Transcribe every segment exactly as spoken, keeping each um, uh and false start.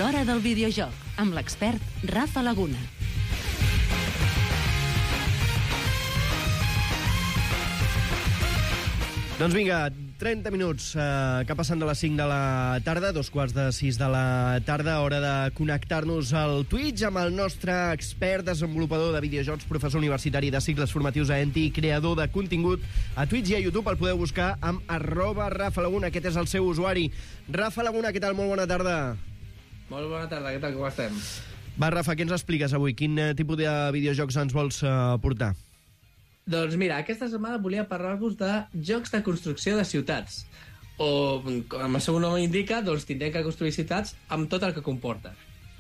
L'Hora del Videojoc, amb l'expert Rafa Laguna. Doncs vinga, trenta minuts eh, que passen de les cinc de la tarda, dos quarts de sis de la tarda, hora de connectar-nos al Twitch amb el nostre expert, desenvolupador de videojocs, professor universitari de cicles formatius a E N T I, creador de contingut a Twitch i a YouTube. El podeu buscar amb arroba Rafa Laguna, aquest és el seu usuari. Rafa Laguna, què tal? Molt bona tarda. Molt bona tarda, què tal, com estem? Va, Rafa, què ens expliques avui? Quin eh, tipus de videojocs ens vols eh, portar? Doncs mira, aquesta setmana volia parlar-vos de jocs de construcció de ciutats. O, com el seu nom indica, doncs tindrem que construir ciutats amb tot el que comporta.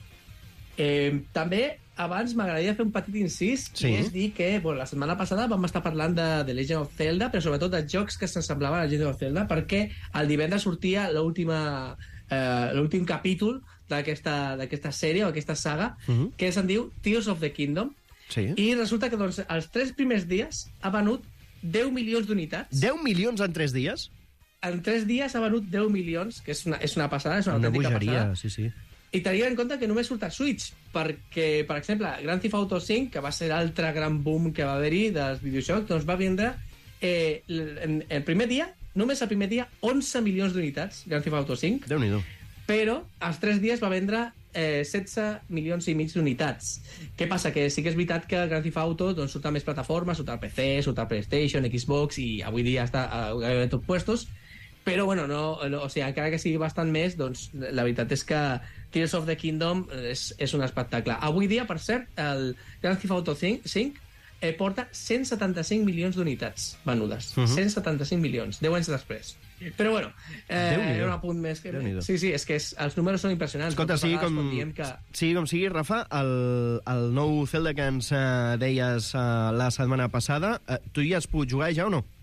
Eh, també, abans m'agradaria fer un petit incís, sí. I és dir que bueno, la setmana passada vam estar parlant de The Legend of Zelda, però sobretot de jocs que s'assemblaven a The Legend of Zelda, perquè el divendres sortia l'última eh, l'últim capítol d'aquesta d'aquesta sèrie o aquesta saga, uh -huh. que se'n diu Tears of the Kingdom. Sí. I resulta que doncs, els tres primers dies ha venut deu milions d'unitats. deu milions en tres dies? En tres dies ha venut deu milions, que és una, és una passada, és una, una autèntica bogeria, passada. Sí, sí. I tenint en compte que només surt a Switch, perquè, per exemple, Grand Theft Auto cinc, que va ser l'altre gran boom que va haver-hi dels videojocs, doncs va vendre eh, en el primer dia, només el primer dia, onze milions d'unitats, Grand Theft Auto cinc. Déu-n'hi-do. Però als tres dies va vendre eh, setze milions i mig d'unitats. Què passa? Que sí que és veritat que el Grand Theft Auto doncs, surt a més plataformes, surt al P C, surt al PlayStation, Xbox, i avui dia està a gairebé tots puestos, però bueno, no, no, o sigui, encara que sigui bastant més, doncs la veritat és que Tears of the Kingdom és, és un espectacle. Avui dia, per cert, el Grand Theft Auto cinc eh, porta cent setanta-cinc milions d'unitats venudes. Uh -huh. cent setanta-cinc milions, deu anys després. Però bueno, eh, era un apunt més que... Sí, sí, és que és, els números són impressionants. Escolta, sigui com, que... sigui com sigui, Rafa, el, el nou Zelda que ens eh, deies eh, la setmana passada, eh, tu hi has pogut jugar ja o no?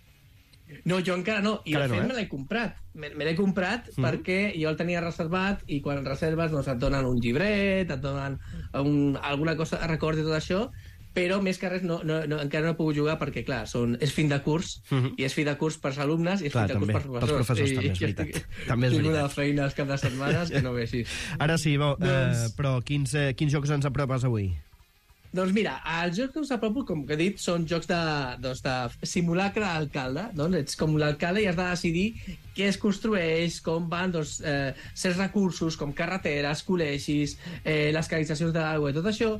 No, jo encara no, i encara de fet no, eh? me l'he comprat. Me, me l'he comprat mm. perquè jo el tenia reservat i quan el reserves doncs et donen un llibret, et donen un, alguna cosa de record i tot això, però més que res no, no, no, encara no he pogut jugar perquè, clar, són, és fin de curs, uh -huh. i és fi de curs pers alumnes i és clar, fi de també, curs per professors. Pels professors I, també, és veritat. Estic, també és tinc veritat. una feina als cap de setmanes que no ve així. Ara sí, bo, doncs... eh, però quins, eh, quins jocs ens apropes avui? Doncs mira, els jocs que us apropo, com que he dit, són jocs de, doncs de simulacre d'alcalde. Doncs ets com l'alcalde i has de decidir què es construeix, com van doncs, eh, certs recursos, com carreteres, col·legis, eh, les canalitzacions de l'aigua i tot això.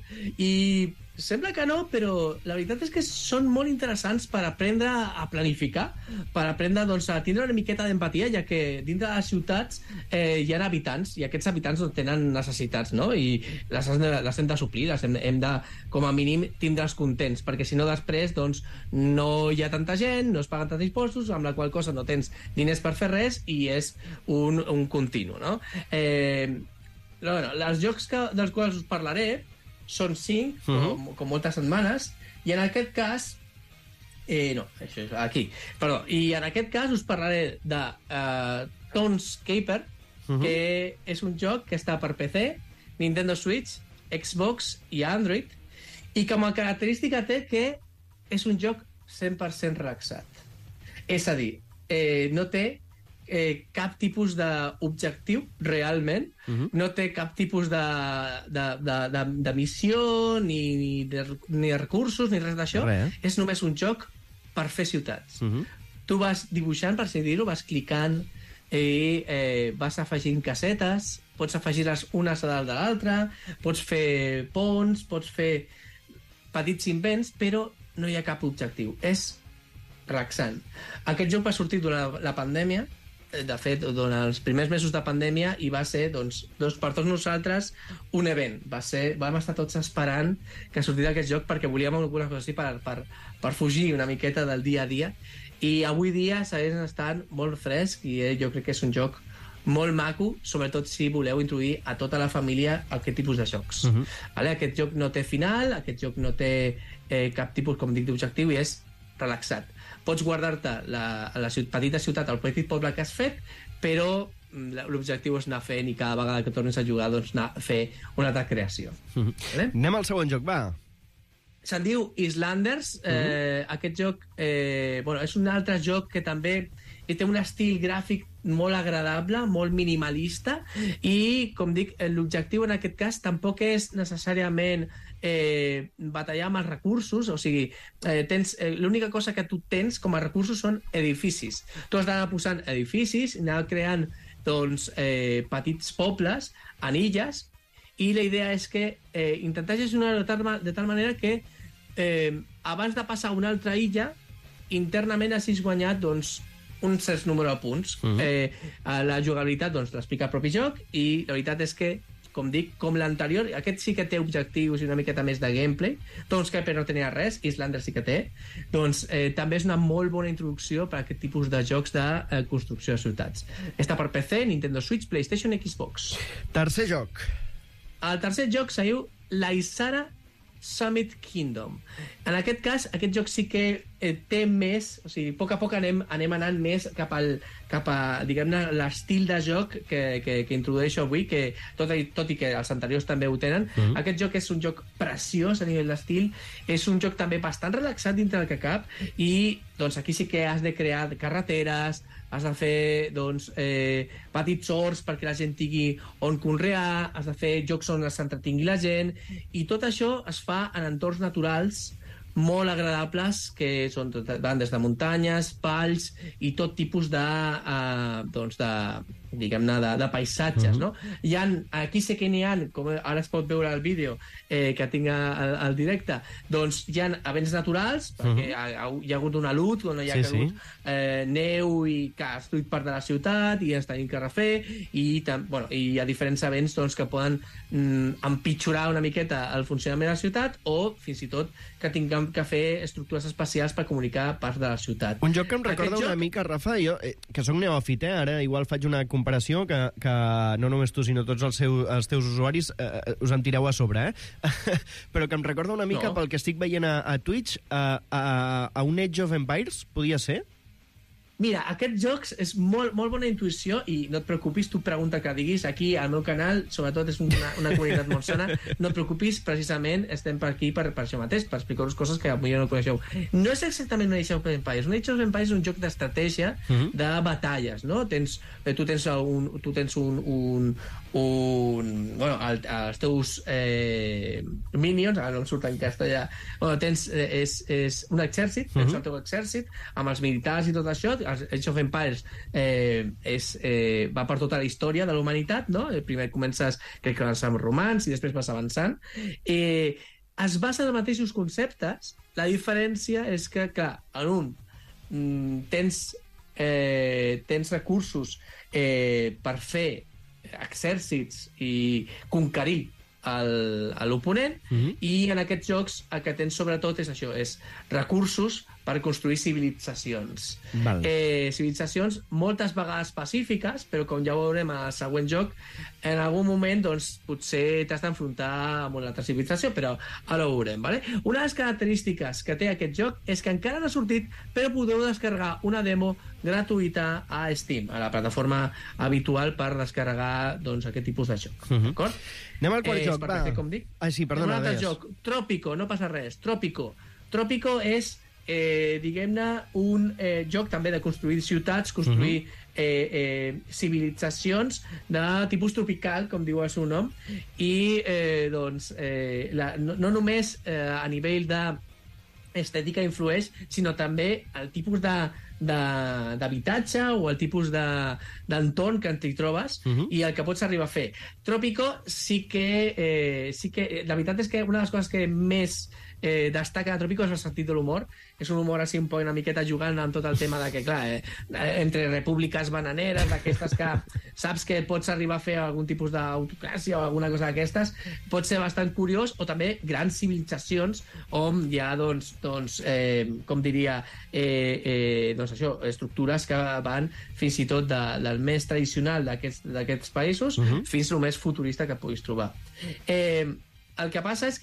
I sembla que no, però la veritat és que són molt interessants per aprendre a planificar, per aprendre doncs, a tindre una miqueta d'empatia, ja que dintre de les ciutats eh, hi ha habitants, i aquests habitants doncs, tenen necessitats, no? I les, has de, les hem de suplir, les hem, hem de, com a mínim, tindre'ls contents, perquè si no després doncs, no hi ha tanta gent, no es paguen tants impostos, amb la qual cosa no tens diners per fer res i és un, un continu, no? Eh, bueno, els jocs que, dels quals us parlaré són cinc, uh -huh. com, com moltes setmanes, i en aquest cas eh, no, això és aquí perdó, i en aquest cas us parlaré de uh, Townscaper, uh -huh. que és un joc que està per P C, Nintendo Switch, Xbox i Android, i com a característica té que és un joc cent per cent relaxat, és a dir, eh, no té Eh, cap tipus d'objectiu realment, uh -huh. no té cap tipus de, de, de, de, de missió ni, ni, de, ni de recursos ni res d'això, eh? És només un joc per fer ciutats. Uh -huh. Tu vas dibuixant, per així dir-ho, vas clicant i eh, vas afegint casetes, pots afegir-les unes a dalt de l'altra, pots fer ponts, pots fer petits invents, però no hi ha cap objectiu, és relaxant. Aquest joc va sortir durant la pandèmia, de fet, durant els primers mesos de pandèmia, i va ser, doncs, doncs per tots nosaltres un event. Va ser, vam estar tots esperant que sortís aquest joc perquè volíem alguna cosa així per, per, per fugir una miqueta del dia a dia, i avui dia segueix estant molt fresc i eh, jo crec que és un joc molt maco, sobretot si voleu introduir a tota la família aquest tipus de jocs. Uh -huh. Vale? Aquest joc no té final, aquest joc no té eh, cap tipus, com dic, d'objectiu, i és relaxat. Pots guardar-te la, la ciut, petita ciutat, el petit poble que has fet, però l'objectiu és anar fent i cada vegada que tornes a jugar doncs anar a fer una altra creació. Mm-hmm. Vale? Anem al segon joc, va. Se'n diu Islanders. Mm-hmm. eh, aquest joc eh, bueno, és un altre joc que també i té un estil gràfic molt agradable, molt minimalista, i, com dic, l'objectiu en aquest cas tampoc és necessàriament eh, batallar amb els recursos, o sigui, eh, tens eh, l'única cosa que tu tens com a recursos són edificis. Tu has d'anar posant edificis, anar creant doncs, eh, petits pobles en illes, i la idea és que eh, intentar gestionar-ho de, tal, de tal manera que eh, abans de passar a una altra illa, internament hagis guanyat doncs, un cert número de punts. Uh -huh. eh, la jugabilitat doncs, l'explica el propi joc, i la veritat és que, com dic, com l'anterior, aquest sí que té objectius i una miqueta més de gameplay. Townscaper no tenia res, Islander sí que té. Doncs eh, també és una molt bona introducció per a aquest tipus de jocs de eh, construcció de ciutats. Està per P C, Nintendo Switch, PlayStation i Xbox. Tercer joc. El tercer joc se diu Laisara Summit Kingdom. En aquest cas, aquest joc sí que eh, té més, o sigui, a poc a poc anem, anem anant més cap, al, cap a, diguem-ne, l'estil de joc que, que, que introdueixo avui, que tot i, tot i que els anteriors també ho tenen. Uh -huh. Aquest joc és un joc preciós a nivell d'estil, és un joc també bastant relaxat dintre del que cap, i doncs aquí sí que has de crear carreteres, has de fer doncs, eh, petits horts perquè la gent tingui on conrear, has de fer jocs on s'entretingui la gent, i tot això es fa en entorns naturals molt agradables, que són van des de muntanyes, valls i tot tipus de, uh, doncs de diguem-ne, de, de paisatges, uh -huh. no? Hi ha, aquí sé que n'hi ha, com ara es pot veure al vídeo eh, que tinc al, al directe, doncs hi ha events naturals, perquè uh -huh. hi, hi ha hagut una lut on hi ha sí, caigut sí. eh, neu i que ha destruït part de la ciutat i ens tenim que refer, i, bueno, i hi ha diferents events doncs, que poden mm, empitjorar una miqueta el funcionament de la ciutat, o fins i tot que tinguem que fer estructures especials per comunicar parts de la ciutat. Un joc que em recorda Aquest una joc... mica, Rafa, jo, eh, que soc neòfit, eh? Ara igual faig una comparació que, que no només tu, sinó tots els, seu, els teus usuaris eh, us en tireu a sobre, eh? Però que em recorda una mica, no. pel que estic veient a, a Twitch, a, a, a un Age of Empires, podia ser? Mira, aquest joc és molt, molt bona intuïció, i no et preocupis, tu pregunta que diguis, aquí al meu canal, sobretot és una, una comunitat molt sana, no et preocupis, precisament estem per aquí per, per això mateix, per explicar-vos coses que potser no coneixeu. No és exactament un Age of Empires, un Age of Empires és un joc d'estratègia, uh -huh. de batalles, no? Tens, eh, tu tens un, tu tens un, un, un bueno, el, els teus eh, minions, ara no em surt en castellà, bueno, tens, eh, és, és un exèrcit, tens uh -huh. el teu exèrcit, amb els militars i tot això. Age of Empires eh, és, eh, va per tota la història de la humanitat, no? Primer comences, crec que amb els romans, i després vas avançant. Eh, es basa en els mateixos conceptes, la diferència és que, clar, en un mm, tens, eh, tens recursos eh, per fer exèrcits i conquerir l'oponent, uh -huh. i en aquests jocs el que tens sobretot és això, és recursos per construir civilitzacions. Val. Eh, civilitzacions moltes vegades pacífiques, però com ja veurem al següent joc, en algun moment doncs, potser t'has d'enfrontar amb una altra civilització, però ara ho veurem. Vale? Una de les característiques que té aquest joc és que encara no ha sortit, però podeu descarregar una demo gratuïta a Steam, a la plataforma habitual per descarregar doncs, aquest tipus de joc. Uh -huh. D'acord? Anem al quart eh, joc, va. Com dic. Ah, sí, perdona, un altre deies. joc, Trópico, no passa res, Trópico. Trópico és, eh, diguem-ne, un eh, joc també de construir ciutats, construir uh -huh. eh, eh, civilitzacions de tipus tropical, com diu el seu nom, i eh, doncs, eh, la, no, no només eh, a nivell de estètica influeix, sinó també el tipus de d'habitatge o el tipus d'entorn que t'hi trobes uh -huh. i el que pots arribar a fer. Trópico sí que, eh, sí que... La veritat és que una de les coses que més eh, destaca de Trópico és el sentit de l'humor. És un humor així un poc una miqueta jugant amb tot el tema de que, clar, eh, entre repúbliques bananeres, d'aquestes que saps que pots arribar a fer algun tipus d'autocràcia o alguna cosa d'aquestes, pot ser bastant curiós, o també grans civilitzacions on hi ha, doncs, doncs eh, com diria, eh, eh, doncs això, estructures que van fins i tot de, del més tradicional d'aquests països uh -huh. fins al més futurista que puguis trobar. Eh, el que passa és que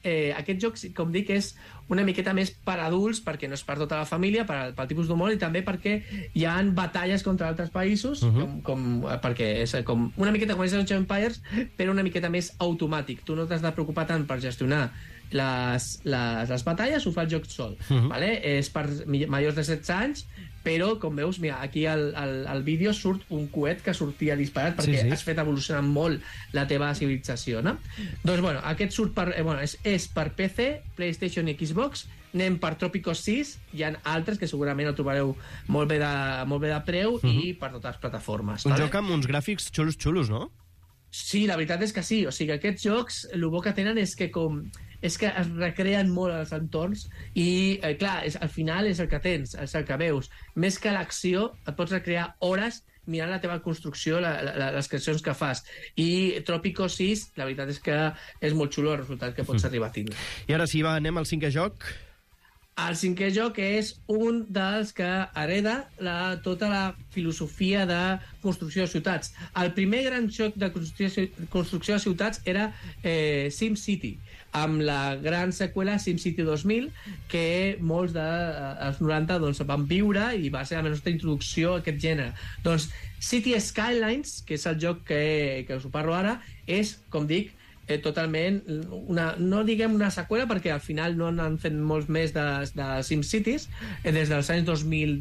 eh, aquest joc, com dic, és una miqueta més per adults, perquè no és per tota la família, per, pel tipus d'humor, i també perquè hi ha batalles contra altres països, uh -huh. com, com, perquè és com una miqueta com és Age of Empires, però una miqueta més automàtic. Tu no t'has de preocupar tant per gestionar les, les, les batalles, ho fa el joc sol. Uh -huh. Vale? És per majors de setze anys, però, com veus, mira, aquí al, al, al vídeo surt un coet que sortia disparat perquè sí, sí. has fet evolucionar molt la teva civilització, no? Doncs, bueno, aquest surt per... Eh, bueno, és, és per P C, PlayStation i Xbox, anem per Trópico sis, hi ha altres que segurament el trobareu molt bé de, molt bé de preu uh -huh. i per totes les plataformes. Un vale? joc amb uns gràfics xulos, xulos, no? Sí, la veritat és que sí. O sigui, aquests jocs, el bo que tenen és que com... és que es recreen molt els entorns i, eh, clar, és, al final és el que tens, és el que veus. Més que l'acció, et pots recrear hores mirant la teva construcció, la, la, les creacions que fas. I Trópico sis, la veritat és que és molt xulo el resultat que pots mm. arribar a tindre. I ara sí, va, anem al cinquè joc. El cinquè joc és un dels que hereda la, tota la filosofia de construcció de ciutats. El primer gran joc de construcció, construcció de ciutats era eh, SimCity, amb la gran seqüela SimCity dos mil, que molts dels eh, noranta doncs, van viure i va ser la nostra introducció a aquest gènere. Doncs City Skylines, que és el joc que, que us ho parlo ara, és, com dic, Eh, totalment, una, no diguem una seqüela perquè al final no n'han fet molts més de, de SimCities, eh, des dels anys dos mil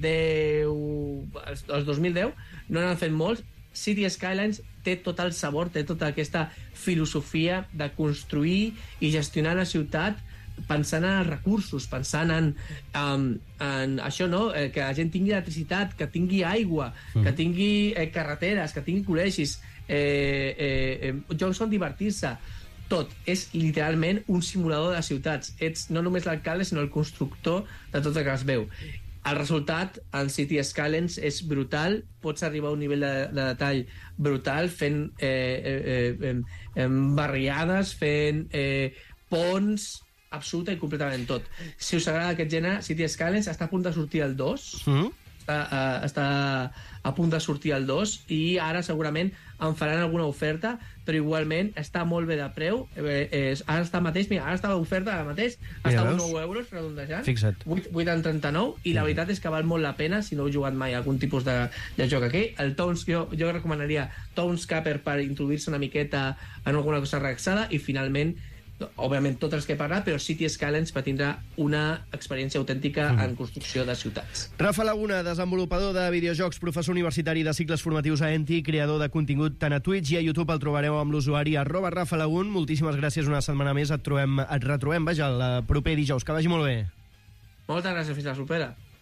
deu els, els dos mil deu no n'han fet molts. City Skylines té tot el sabor, té tota aquesta filosofia de construir i gestionar la ciutat pensant en els recursos, pensant en, en, en això, no? Eh, que la gent tingui electricitat, que tingui aigua, mm. que tingui eh, carreteres, que tingui col·legis, eh, eh, eh, jocs on divertir-se. Tot. És literalment un simulador de ciutats. Ets no només l'alcalde, sinó el constructor de tot el que es veu. El resultat, en City Skylines, és brutal. Pots arribar a un nivell de, de detall brutal, fent eh, eh, eh, eh, barriades, fent eh, ponts, absoluta i completament tot. Si us agrada aquest gènere, City Skylines està a punt de sortir el dos. Mm. Està, uh, està a punt de sortir el dos i ara segurament en faran alguna oferta, però igualment està molt bé de preu. Eh, eh, ara està mateix, mira, ara està l'oferta ara mateix, està a nou euros, redondejant, vuit coma trenta-nou, i la veritat és que val molt la pena si no heu jugat mai algun tipus de, de joc aquí. El Towns, jo, jo recomanaria Townscaper per introduir-se una miqueta en alguna cosa relaxada i finalment òbviament tots els que he parlat, però City Skylines va tindre una experiència autèntica mm. en construcció de ciutats. Rafa Laguna, desenvolupador de videojocs, professor universitari de cicles formatius a Enti, creador de contingut tant a Twitch i a YouTube, el trobareu amb l'usuari arroba Rafa Lagun. Moltíssimes gràcies una setmana més, et, trobem, et retrobem, vaja, el proper dijous. Que vagi molt bé. Moltes gràcies, fins la propera.